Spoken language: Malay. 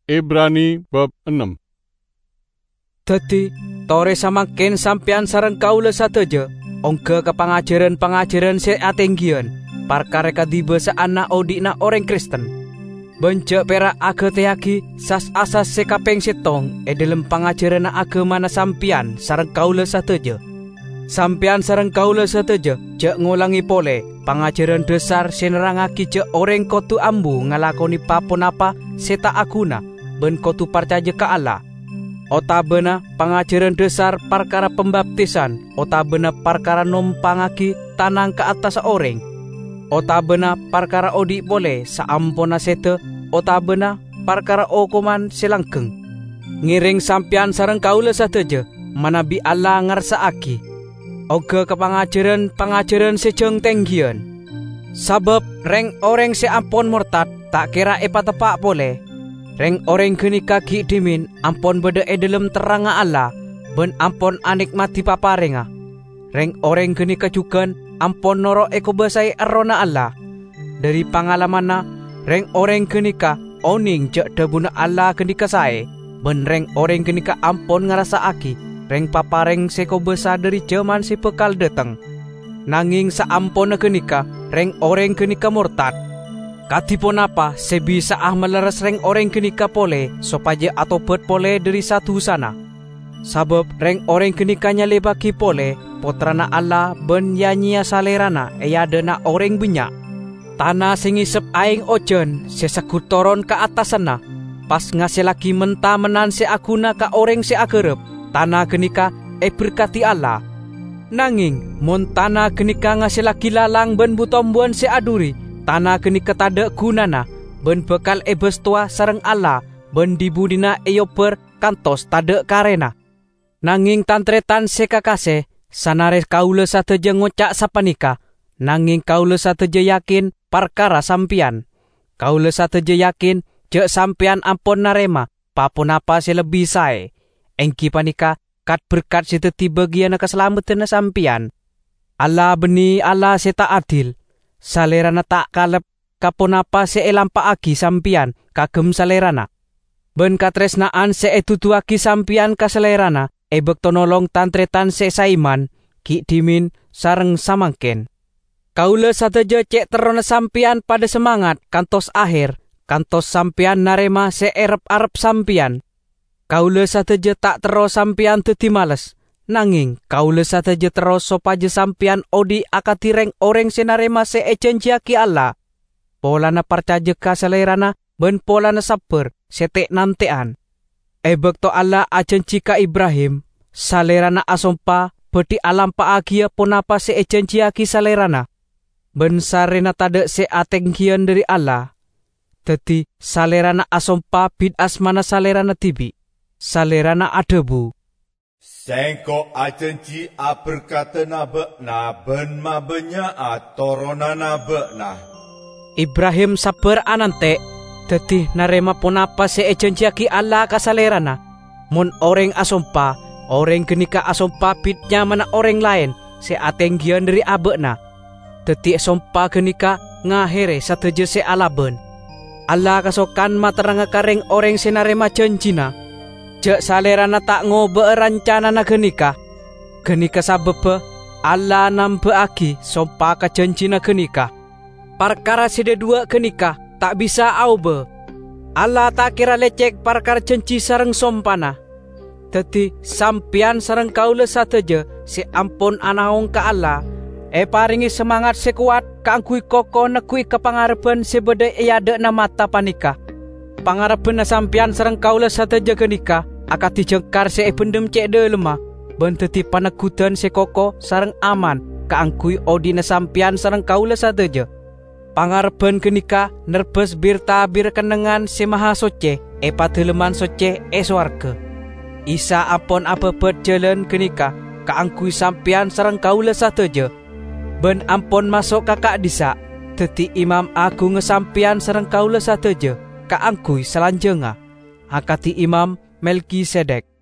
Ibrani bab 6. Dadi tore samangken sampean sareng kaula sateja ongga kepangajaran-pangajaran se atenggian parkara kadiba saana odina orang Kristen. Bencek perak agateaki sas asas sekapeng setong dalam pangajaran agamana sampean sareng kaula sateja. Sampean sareng kaula sateja cek ngulangi pole pangajaran dasar senerangaki cek orang kotu ambu ngalakoni paponapa seta aguna ben kotu percaya ke Allah. Otabena pangajaran dasar perkara pembaptisan, otabena perkara numpangaki tanang ke atas orang. Otabena perkara odi boleh saampona sete, otabena perkara okuman selanggeng. Ngiring sampean sareng kaula sateja manabi Allah ngarsaaki. Oga kepangajaran-pangajaran sejeng tenggian. Sabab reng orang seampon murtad tak kira tepak boleh. Reng orang geni kaki dimin ampon beda dalam teranga Allah ben ampon anikmati paparenga. Reng orang geni kajukan ampon noro eko basai erona Allah. Dari pangalamana reng orang geni ka oning jak dabuna Allah geni kasai ben reng orang geni ka ampon ngerasa aki reng papareng seko besa dari zaman si pekal datang. Nanging saampon geni ka reng orang geni ka murtad. Katipun apa sebisa meleres reng orang kenika pole sopaje atau bet pole dari satu sana. Sabab reng orang kenikanya lebaki pole potrana Allah ben yanyia salerana dena orang banyak. Tanah singisep aing ojen sesakut toron ke atas sana. Pas ngasih lagi mentah menan se aguna ka orang se agerep. Tanah kenika berkati Allah. Nanging mon tanah kenika ngasih lagi lalang ben butombuan se aduri. Tanah kini ketada gunana ben bekal ebes tua sareng Allah ben dibudina eyoper kantos tade karena. Nanging tantretan sekakase sanares kaula sateja ngocak sapanika. Nanging kaula sateja yakin perkara sampian. Kaula sateja yakin jek sampian ampon narema papun apa selebih sae. Engki panika kat berkat seteti bagian keselamatan sampian. Allah beni Allah seta adil. Salerana tak kalep kaponapa seelampa agi sampian kagem salerana. Ben katresnaan seetutuaki sampian kasalerana ebek tonolong tantretan saiman ki dimin sareng samangken. Kaula sateja cek terona sampian pada semangat kantos akhir, kantos sampian narema seerep-arep sampian. Kaula sateja tak tero sampian teti males. Nanging kaula sateja terus sopaje sampian odi akati reng orang senarema seejanjiaki Allah. Polana percaya ka salerana ben polana sabar setek nantean. Ebek to Allah ajanji ka Ibrahim salerana asompa beti alam pa agia ponapa seejanjiaki salerana. Ben sarena tade seatenggian dari Allah. Teti salerana asompa bid asmana salerana tibi. Salerana adebu. Sengko ajanji berkata na ben mabenya atorona na. Ibrahim sabar anante, dadi narema ponapa seejanjiaki Allah kasalerana. Mun orang asompa, orang genika asompa bitnya mana orang lain seatenggian dari abekna. Dadi asompa genika ngahere sateja se alaben. Allah kasokan materanga kareng orang senarema janjina. Jek salerana tak ngobe rancana na genika. Genika sabebe Allah nambeaki sompa kajanjina genika. Perkara sede dua genika tak bisa aube. Allah tak kira lecek perkara janji sareng sompana. Dadi sampian sareng kaula sateja si ampun anaung ka Allah. Paringi semangat sekuat kaangkui koko nekui kepangarepan sebede iade na mata panika. Pangarepan na sampian sareng kaula sateja genika. Akati jengkar se pendem cek de lemah benteti panakutan se koko sareng aman kaangkui odina sampian sareng kaula sateja. Pangarepan kenika nerbes birta bir kenengan se maha soce pateleman soce swarga. Isa apon apepet jalan kenika kaangkui sampian sareng kaula sateja. Ben ampon masuk kakak disa teti imam agung ngesampian sareng kaula sateja kaangkui selanjenga. Akati imam Melkisedek.